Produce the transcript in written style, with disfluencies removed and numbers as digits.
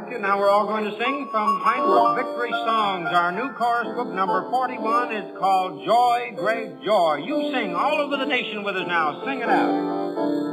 Okay, now we're all going to sing from Heinrich Victory Songs. Our new chorus book, number 41, is called Joy, Great Joy. You sing all over the nation with us now. Sing it out.